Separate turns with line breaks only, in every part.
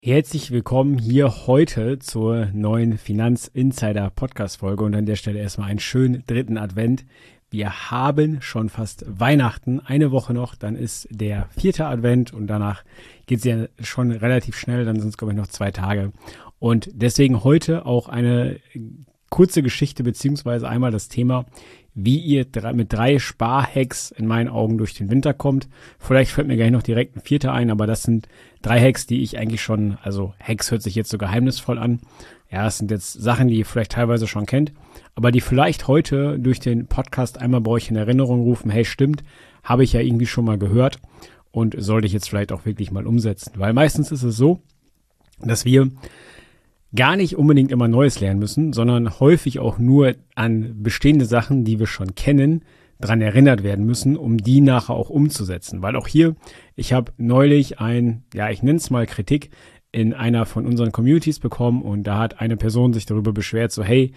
Herzlich willkommen hier heute zur neuen Finanz-Insider-Podcast-Folge und an der Stelle erstmal einen schönen dritten Advent. Wir haben schon fast Weihnachten, eine Woche noch, dann ist der 4. Advent und danach geht es ja schon relativ schnell, dann sind es glaube ich noch 2 Tage. Und deswegen heute auch eine kurze Geschichte beziehungsweise einmal das Thema, wie ihr mit 3 Sparhacks in meinen Augen durch den Winter kommt. Vielleicht fällt mir gleich noch direkt ein 4. ein, aber das sind 3 Hacks, die ich eigentlich schon, also Hacks hört sich jetzt so geheimnisvoll an. Ja, das sind jetzt Sachen, die ihr vielleicht teilweise schon kennt, aber die vielleicht heute durch den Podcast einmal bei euch in Erinnerung rufen, hey, stimmt, habe ich ja irgendwie schon mal gehört und sollte ich jetzt vielleicht auch wirklich mal umsetzen. Weil meistens ist es so, dass wir gar nicht unbedingt immer Neues lernen müssen, sondern häufig auch nur an bestehende Sachen, die wir schon kennen, dran erinnert werden müssen, um die nachher auch umzusetzen. Weil auch hier, ich habe neulich ich nenne es mal Kritik, in einer von unseren Communities bekommen und da hat eine Person sich darüber beschwert, so hey,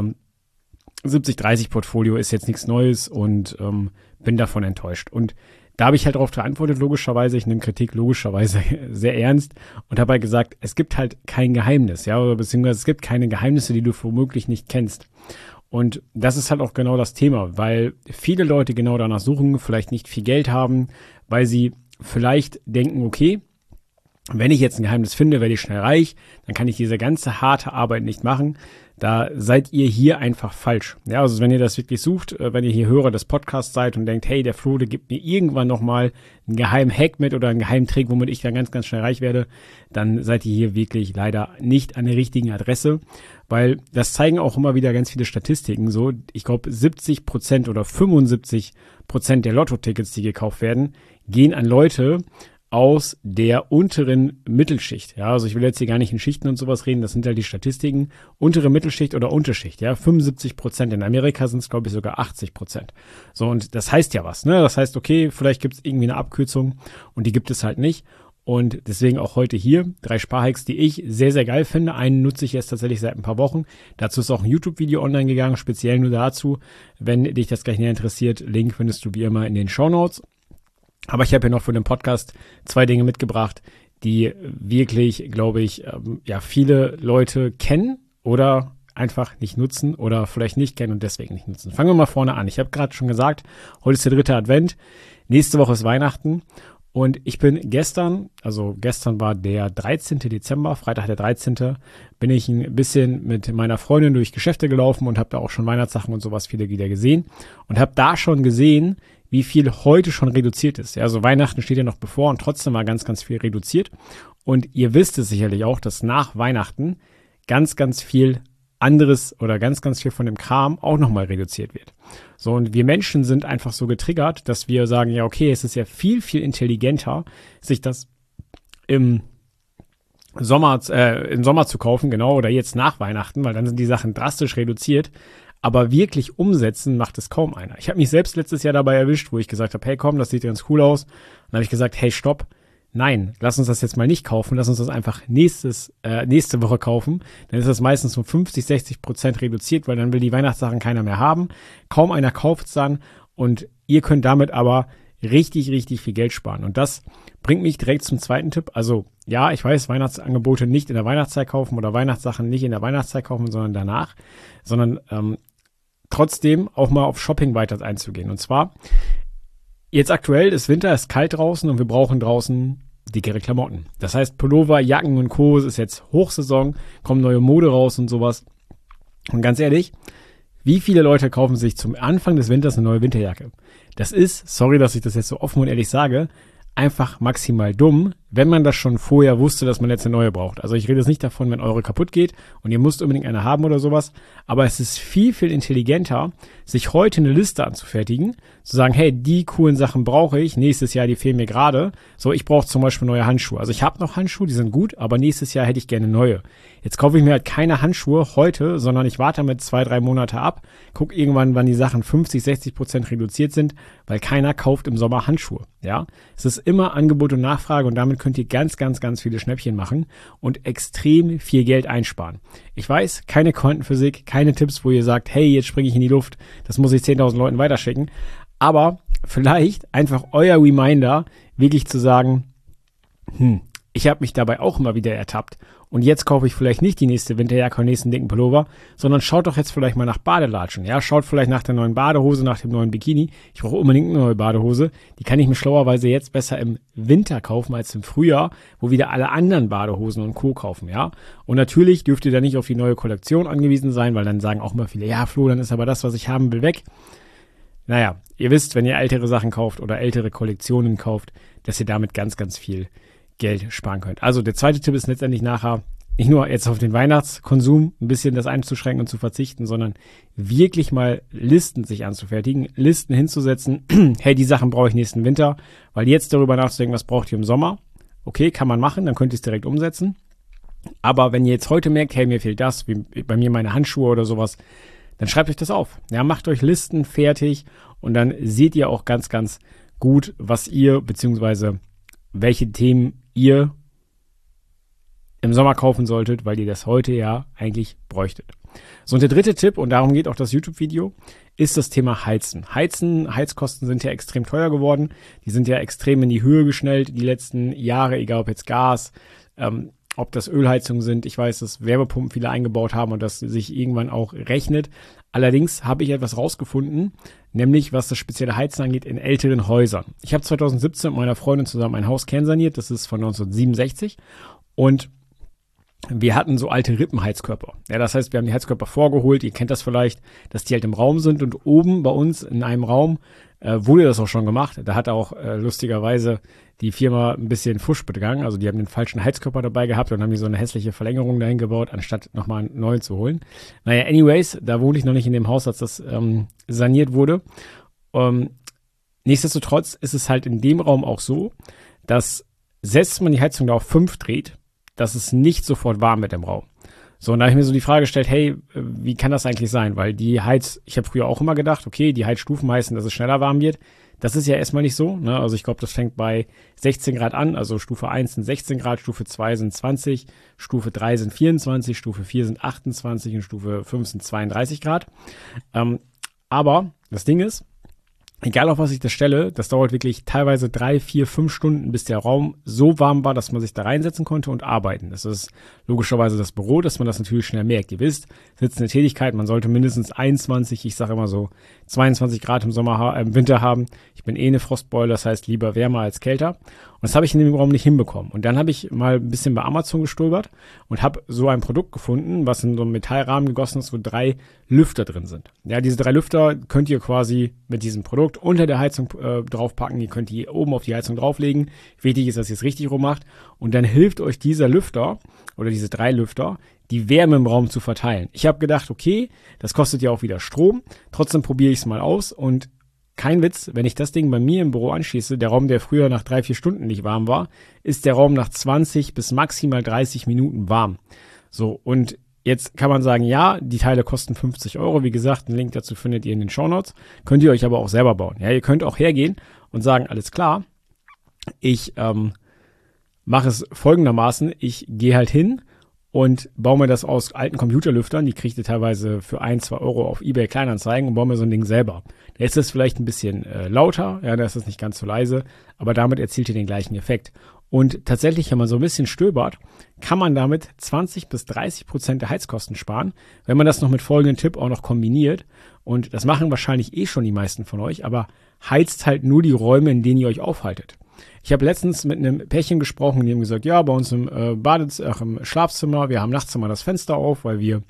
70-30 Portfolio ist jetzt nichts Neues und bin davon enttäuscht. Und da habe ich halt darauf geantwortet, logischerweise, ich nehme Kritik logischerweise sehr ernst und habe halt gesagt, es gibt halt kein Geheimnis, ja, oder beziehungsweise es gibt keine Geheimnisse, die du womöglich nicht kennst. Und das ist halt auch genau das Thema, weil viele Leute genau danach suchen, vielleicht nicht viel Geld haben, weil sie vielleicht denken, okay, wenn ich jetzt ein Geheimnis finde, werde ich schnell reich, dann kann ich diese ganze harte Arbeit nicht machen. Da seid ihr hier einfach falsch. Ja, also wenn ihr das wirklich sucht, wenn ihr hier Hörer des Podcasts seid und denkt, hey, der Flo, der gibt mir irgendwann nochmal einen geheimen Hack mit oder einen geheimen Trick, womit ich dann ganz, ganz schnell reich werde, dann seid ihr hier wirklich leider nicht an der richtigen Adresse, weil das zeigen auch immer wieder ganz viele Statistiken so. Ich glaube, 70% oder 75% der Lotto-Tickets, die gekauft werden, gehen an Leute aus der unteren Mittelschicht. Ja, also ich will jetzt hier gar nicht in Schichten und sowas reden, das sind halt die Statistiken. Untere Mittelschicht oder Unterschicht, ja, 75%. In Amerika sind es, glaube ich, sogar 80%. So, und das heißt ja was, ne? Das heißt, okay, vielleicht gibt es irgendwie eine Abkürzung und die gibt es halt nicht. Und deswegen auch heute hier 3 Sparhacks, die ich sehr, sehr geil finde. Einen nutze ich jetzt tatsächlich seit ein paar Wochen. Dazu ist auch ein YouTube-Video online gegangen, speziell nur dazu. Wenn dich das gleich näher interessiert, Link findest du wie immer in den Shownotes. Aber ich habe hier noch für den Podcast 2 Dinge mitgebracht, die wirklich, glaube ich, viele Leute kennen oder einfach nicht nutzen oder vielleicht nicht kennen und deswegen nicht nutzen. Fangen wir mal vorne an. Ich habe gerade schon gesagt, heute ist der 3. Advent, nächste Woche ist Weihnachten und ich bin gestern war der 13. Dezember, Freitag der 13., bin ich ein bisschen mit meiner Freundin durch Geschäfte gelaufen und habe da auch schon Weihnachtssachen und sowas viele wieder gesehen und habe da schon gesehen, wie viel heute schon reduziert ist. Ja, also Weihnachten steht ja noch bevor und trotzdem war ganz, ganz viel reduziert. Und ihr wisst es sicherlich auch, dass nach Weihnachten ganz, ganz viel anderes oder ganz, ganz viel von dem Kram auch nochmal reduziert wird. So, und wir Menschen sind einfach so getriggert, dass wir sagen, ja, okay, es ist ja viel, viel intelligenter, sich das im Sommer zu kaufen, genau, oder jetzt nach Weihnachten, weil dann sind die Sachen drastisch reduziert. Aber wirklich umsetzen macht es kaum einer. Ich habe mich selbst letztes Jahr dabei erwischt, wo ich gesagt habe, hey komm, das sieht ganz cool aus. Dann habe ich gesagt, hey stopp, nein, lass uns das jetzt mal nicht kaufen, lass uns das einfach nächste Woche kaufen. Dann ist das meistens um 50-60% reduziert, weil dann will die Weihnachtssachen keiner mehr haben. Kaum einer kauft es dann und ihr könnt damit aber richtig, richtig viel Geld sparen. Und das bringt mich direkt zum zweiten Tipp. Also ja, ich weiß, Weihnachtsangebote nicht in der Weihnachtszeit kaufen oder Weihnachtssachen nicht in der Weihnachtszeit kaufen, sondern danach, sondern trotzdem auch mal auf Shopping weiter einzugehen. Und zwar, jetzt aktuell ist Winter, ist kalt draußen und wir brauchen draußen dickere Klamotten. Das heißt, Pullover, Jacken und Co. ist jetzt Hochsaison, kommen neue Mode raus und sowas. Und ganz ehrlich, wie viele Leute kaufen sich zum Anfang des Winters eine neue Winterjacke? Das ist, sorry, dass ich das jetzt so offen und ehrlich sage, einfach maximal dumm, wenn man das schon vorher wusste, dass man jetzt eine neue braucht. Also ich rede jetzt nicht davon, wenn eure kaputt geht und ihr müsst unbedingt eine haben oder sowas, aber es ist viel, viel intelligenter, sich heute eine Liste anzufertigen, zu sagen, hey, die coolen Sachen brauche ich, nächstes Jahr, die fehlen mir gerade. So, ich brauche zum Beispiel neue Handschuhe. Also ich habe noch Handschuhe, die sind gut, aber nächstes Jahr hätte ich gerne neue. Jetzt kaufe ich mir halt keine Handschuhe heute, sondern ich warte mit 2-3 Monate ab, gucke irgendwann, wann die Sachen 50-60% reduziert sind, weil keiner kauft im Sommer Handschuhe. Ja, es ist immer Angebot und Nachfrage und damit könnt ihr ganz, ganz, ganz viele Schnäppchen machen und extrem viel Geld einsparen. Ich weiß, keine Quantenphysik, keine Tipps, wo ihr sagt, hey, jetzt springe ich in die Luft, das muss ich 10.000 Leuten weiterschicken, aber vielleicht einfach euer Reminder, wirklich zu sagen, Ich habe mich dabei auch immer wieder ertappt. Und jetzt kaufe ich vielleicht nicht die nächste Winterjacke und den nächsten dicken Pullover, sondern schaut doch jetzt vielleicht mal nach Badelatschen. Ja, schaut vielleicht nach der neuen Badehose, nach dem neuen Bikini. Ich brauche unbedingt eine neue Badehose. Die kann ich mir schlauerweise jetzt besser im Winter kaufen als im Frühjahr, wo wieder alle anderen Badehosen und Co. kaufen, ja. Und natürlich dürft ihr da nicht auf die neue Kollektion angewiesen sein, weil dann sagen auch immer viele, ja Flo, dann ist aber das, was ich haben will, weg. Naja, ihr wisst, wenn ihr ältere Sachen kauft oder ältere Kollektionen kauft, dass ihr damit ganz, ganz viel Geld sparen könnt. Also der zweite Tipp ist letztendlich nachher nicht nur jetzt auf den Weihnachtskonsum ein bisschen das einzuschränken und zu verzichten, sondern wirklich mal Listen sich anzufertigen, Listen hinzusetzen. Hey, die Sachen brauche ich nächsten Winter, weil jetzt darüber nachzudenken, was braucht ihr im Sommer? Okay, kann man machen, dann könnt ihr es direkt umsetzen. Aber wenn ihr jetzt heute merkt, hey, mir fehlt das, wie bei mir meine Handschuhe oder sowas, dann schreibt euch das auf. Ja, macht euch Listen fertig und dann seht ihr auch ganz, ganz gut, was ihr beziehungsweise welche Themen ihr im Sommer kaufen solltet, weil ihr das heute ja eigentlich bräuchtet. So, und der dritte Tipp, und darum geht auch das YouTube-Video, ist das Thema Heizen. Heizkosten sind ja extrem teuer geworden. Die sind ja extrem in die Höhe geschnellt die letzten Jahre, egal ob jetzt Gas, ob das Ölheizungen sind. Ich weiß, dass Wärmepumpen viele eingebaut haben und das sich irgendwann auch rechnet. Allerdings habe ich etwas rausgefunden, nämlich was das spezielle Heizen angeht in älteren Häusern. Ich habe 2017 mit meiner Freundin zusammen ein Haus kernsaniert, das ist von 1967 und wir hatten so alte Rippenheizkörper. Ja, das heißt, wir haben die Heizkörper vorgeholt, ihr kennt das vielleicht, dass die halt im Raum sind und oben bei uns in einem Raum wurde das auch schon gemacht. Da hat auch lustigerweise die Firma ein bisschen Fusch begangen. Also die haben den falschen Heizkörper dabei gehabt und haben die so eine hässliche Verlängerung dahin gebaut, anstatt nochmal einen neuen zu holen. Naja, anyways, da wohnte ich noch nicht in dem Haus, als das saniert wurde. Nichtsdestotrotz ist es halt in dem Raum auch so, dass selbst wenn man die Heizung da auf 5 dreht, dass es nicht sofort warm wird im Raum. So, und da habe ich mir so die Frage gestellt, hey, wie kann das eigentlich sein? Weil ich habe früher auch immer gedacht, okay, die Heizstufen heißen, dass es schneller warm wird. Das ist ja erstmal nicht so, ne? Also ich glaube, das fängt bei 16 Grad an, also Stufe 1 sind 16 Grad, Stufe 2 sind 20, Stufe 3 sind 24, Stufe 4 sind 28 und Stufe 5 sind 32 Grad. Aber das Ding ist, egal auf was ich das stelle, das dauert wirklich teilweise 3, 4, 5 Stunden, bis der Raum so warm war, dass man sich da reinsetzen konnte und arbeiten. Das ist logischerweise das Büro, dass man das natürlich schnell merkt. Ihr wisst, sitzende Tätigkeit, man sollte mindestens 21, ich sage immer so 22 Grad im Winter haben. Ich bin eine Frostbeule, das heißt lieber wärmer als kälter. Und das habe ich in dem Raum nicht hinbekommen. Und dann habe ich mal ein bisschen bei Amazon gestöbert und habe so ein Produkt gefunden, was in so einem Metallrahmen gegossen ist, wo 3 Lüfter drin sind. Ja, diese 3 Lüfter könnt ihr quasi mit diesem Produkt unter der Heizung draufpacken. Ihr könnt die oben auf die Heizung drauflegen. Wichtig ist, dass ihr es richtig rum macht. Und dann hilft euch dieser Lüfter oder diese 3 Lüfter, die Wärme im Raum zu verteilen. Ich habe gedacht, okay, das kostet ja auch wieder Strom. Trotzdem probiere ich es mal aus und kein Witz, wenn ich das Ding bei mir im Büro anschließe, der Raum, der früher nach 3, 4 Stunden nicht warm war, ist der Raum nach 20 bis maximal 30 Minuten warm. So, und jetzt kann man sagen, ja, die Teile kosten 50 Euro. Wie gesagt, einen Link dazu findet ihr in den Shownotes. Könnt ihr euch aber auch selber bauen. Ja, ihr könnt auch hergehen und sagen, alles klar, ich mache es folgendermaßen. Ich gehe halt hin und baue mir das aus alten Computerlüftern, die kriegt ihr teilweise für 1, 2 Euro auf eBay Kleinanzeigen und baue mir so ein Ding selber. Da ist es vielleicht ein bisschen lauter, ja, da ist es nicht ganz so leise, aber damit erzielt ihr den gleichen Effekt. Und tatsächlich, wenn man so ein bisschen stöbert, kann man damit 20 bis 30% der Heizkosten sparen, wenn man das noch mit folgendem Tipp auch noch kombiniert. Und das machen wahrscheinlich schon die meisten von euch, aber heizt halt nur die Räume, in denen ihr euch aufhaltet. Ich habe letztens mit einem Pärchen gesprochen, die haben gesagt, ja, bei uns im im Schlafzimmer, wir haben nachts immer das Fenster auf, weil wir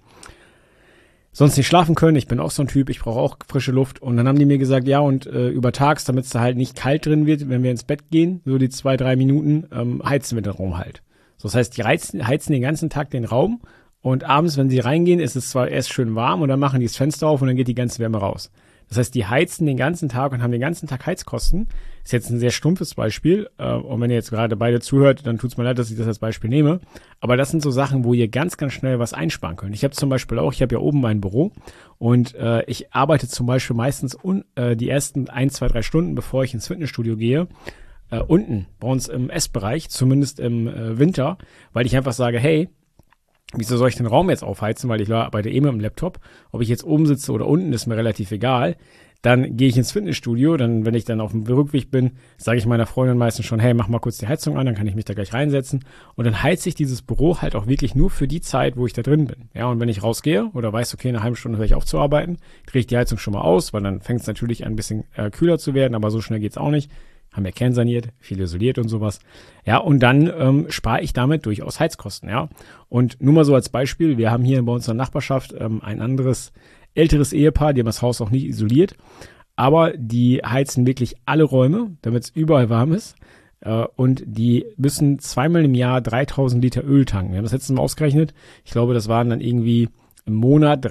sonst nicht schlafen können. Ich bin auch so ein Typ, ich brauche auch frische Luft. Und dann haben die mir gesagt, ja, und übertags, damit es da halt nicht kalt drin wird, wenn wir ins Bett gehen, so die 2, 3 Minuten, heizen wir den Raum halt. So, das heißt, die heizen den ganzen Tag den Raum und abends, wenn sie reingehen, ist es zwar erst schön warm und dann machen die das Fenster auf und dann geht die ganze Wärme raus. Das heißt, die heizen den ganzen Tag und haben den ganzen Tag Heizkosten. Ist jetzt ein sehr stumpfes Beispiel. Und wenn ihr jetzt gerade beide zuhört, dann tut's mir leid, dass ich das als Beispiel nehme. Aber das sind so Sachen, wo ihr ganz, ganz schnell was einsparen könnt. Ich habe zum Beispiel auch, ich habe ja oben mein Büro und ich arbeite zum Beispiel meistens die ersten 1, 2, 3 Stunden, bevor ich ins Fitnessstudio gehe, unten bei uns im Essbereich, zumindest im Winter, weil ich einfach sage, hey, wieso soll ich den Raum jetzt aufheizen, weil ich arbeite mit dem Laptop, ob ich jetzt oben sitze oder unten, ist mir relativ egal. Dann gehe ich ins Fitnessstudio, dann, wenn ich dann auf dem Rückweg bin, sage ich meiner Freundin meistens schon, hey, mach mal kurz die Heizung an, dann kann ich mich da gleich reinsetzen. Und dann heize ich dieses Büro halt auch wirklich nur für die Zeit, wo ich da drin bin. Ja, und wenn ich rausgehe oder weiß, okay, in einer halben Stunde höre ich auf zu arbeiten, drehe ich die Heizung schon mal aus, weil dann fängt es natürlich an, ein bisschen kühler zu werden, aber so schnell geht's auch nicht. Haben wir kernsaniert, viel isoliert und sowas. Ja, und dann spare ich damit durchaus Heizkosten, ja. Und nur mal so als Beispiel, wir haben hier bei uns in der Nachbarschaft ein anderes älteres Ehepaar, die haben das Haus auch nicht isoliert, aber die heizen wirklich alle Räume, damit es überall warm ist. Und die müssen zweimal im Jahr 3000 Liter Öl tanken. Wir haben das letzte Mal ausgerechnet. Ich glaube, das waren dann irgendwie im Monat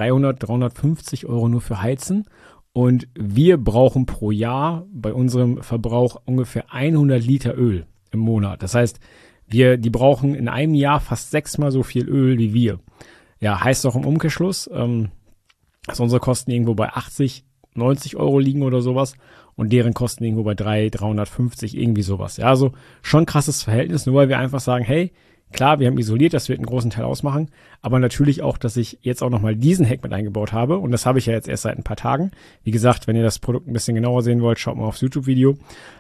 350 Euro nur für Heizen. Und wir brauchen pro Jahr bei unserem Verbrauch ungefähr 100 Liter Öl im Monat. Das heißt, die brauchen in einem Jahr fast 6-mal so viel Öl wie wir. Ja, heißt auch im Umkehrschluss, dass unsere Kosten irgendwo bei 80, 90 Euro liegen oder sowas und deren Kosten irgendwo bei 350, irgendwie sowas. Ja, also schon krasses Verhältnis, nur weil wir einfach sagen, hey, klar, wir haben isoliert, das wird einen großen Teil ausmachen, aber natürlich auch, dass ich jetzt auch nochmal diesen Hack mit eingebaut habe und das habe ich ja jetzt erst seit ein paar Tagen. Wie gesagt, wenn ihr das Produkt ein bisschen genauer sehen wollt, schaut mal aufs YouTube-Video,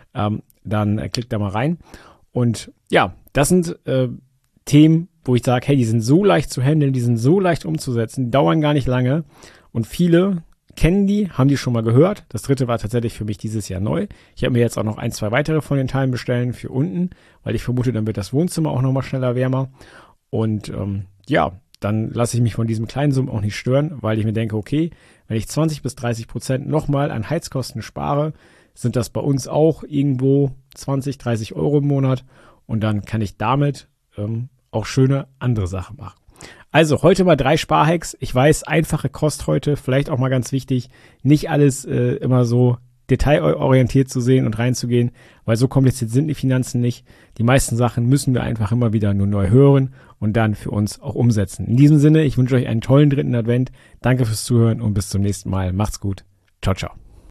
dann klickt da mal rein. Und ja, das sind Themen, wo ich sage, hey, die sind so leicht zu handeln, die sind so leicht umzusetzen, die dauern gar nicht lange. Und viele kennen die, haben die schon mal gehört. Das dritte war tatsächlich für mich dieses Jahr neu. Ich habe mir jetzt auch noch 1, 2 weitere von den Teilen bestellen für unten, weil ich vermute, dann wird das Wohnzimmer auch nochmal schneller wärmer. Und ja, dann lasse ich mich von diesem kleinen Summen auch nicht stören, weil ich mir denke, okay, wenn ich 20-30% nochmal an Heizkosten spare, sind das bei uns auch irgendwo 20, 30 Euro im Monat. Und dann kann ich damit auch schöne andere Sachen machen. Also heute mal 3 Sparhacks. Ich weiß, einfache Kost heute, vielleicht auch mal ganz wichtig, nicht alles immer so detailorientiert zu sehen und reinzugehen, weil so kompliziert sind die Finanzen nicht. Die meisten Sachen müssen wir einfach immer wieder nur neu hören und dann für uns auch umsetzen. In diesem Sinne, ich wünsche euch einen tollen 3. Advent. Danke fürs Zuhören und bis zum nächsten Mal. Macht's gut. Ciao, ciao.